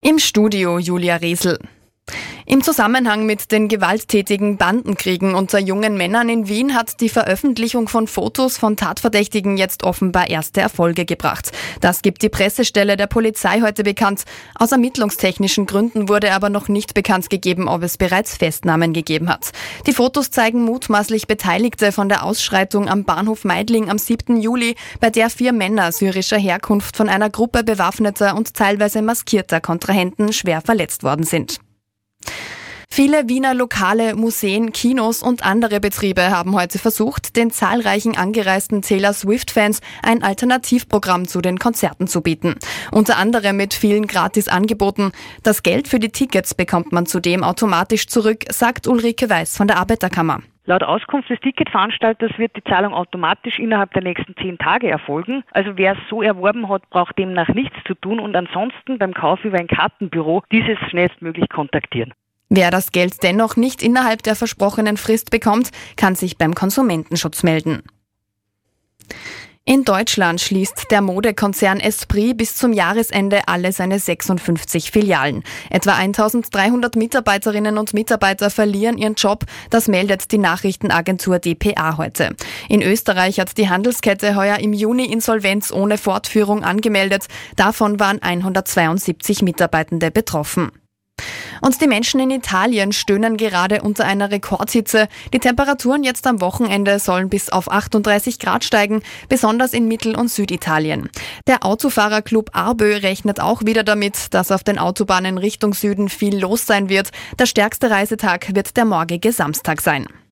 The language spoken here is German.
Im Studio Julia Resl. Im Zusammenhang mit den gewalttätigen Bandenkriegen unter jungen Männern in Wien hat die Veröffentlichung von Fotos von Tatverdächtigen jetzt offenbar erste Erfolge gebracht. Das gibt die Pressestelle der Polizei heute bekannt. Aus ermittlungstechnischen Gründen wurde aber noch nicht bekannt gegeben, ob es bereits Festnahmen gegeben hat. Die Fotos zeigen mutmaßlich Beteiligte von der Ausschreitung am Bahnhof Meidling am 7. Juli, bei der 4 Männer syrischer Herkunft von einer Gruppe bewaffneter und teilweise maskierter Kontrahenten schwer verletzt worden sind. Viele Wiener Lokale, Museen, Kinos und andere Betriebe haben heute versucht, den zahlreichen angereisten Taylor Swift-Fans ein Alternativprogramm zu den Konzerten zu bieten. Unter anderem mit vielen Gratisangeboten. Das Geld für die Tickets bekommt man zudem automatisch zurück, sagt Ulrike Weiß von der Arbeiterkammer. Laut Auskunft des Ticketveranstalters wird die Zahlung automatisch innerhalb der nächsten 10 Tage erfolgen. Also wer es so erworben hat, braucht demnach nichts zu tun und ansonsten beim Kauf über ein Kartenbüro dieses schnellstmöglich kontaktieren. Wer das Geld dennoch nicht innerhalb der versprochenen Frist bekommt, kann sich beim Konsumentenschutz melden. In Deutschland schließt der Modekonzern Esprit bis zum Jahresende alle seine 56 Filialen. Etwa 1300 Mitarbeiterinnen und Mitarbeiter verlieren ihren Job, das meldet die Nachrichtenagentur dpa heute. In Österreich hat die Handelskette heuer im Juni Insolvenz ohne Fortführung angemeldet. Davon waren 172 Mitarbeitende betroffen. Und die Menschen in Italien stöhnen gerade unter einer Rekordhitze. Die Temperaturen jetzt am Wochenende sollen bis auf 38 Grad steigen, besonders in Mittel- und Süditalien. Der Autofahrerclub Arbö rechnet auch wieder damit, dass auf den Autobahnen Richtung Süden viel los sein wird. Der stärkste Reisetag wird der morgige Samstag sein.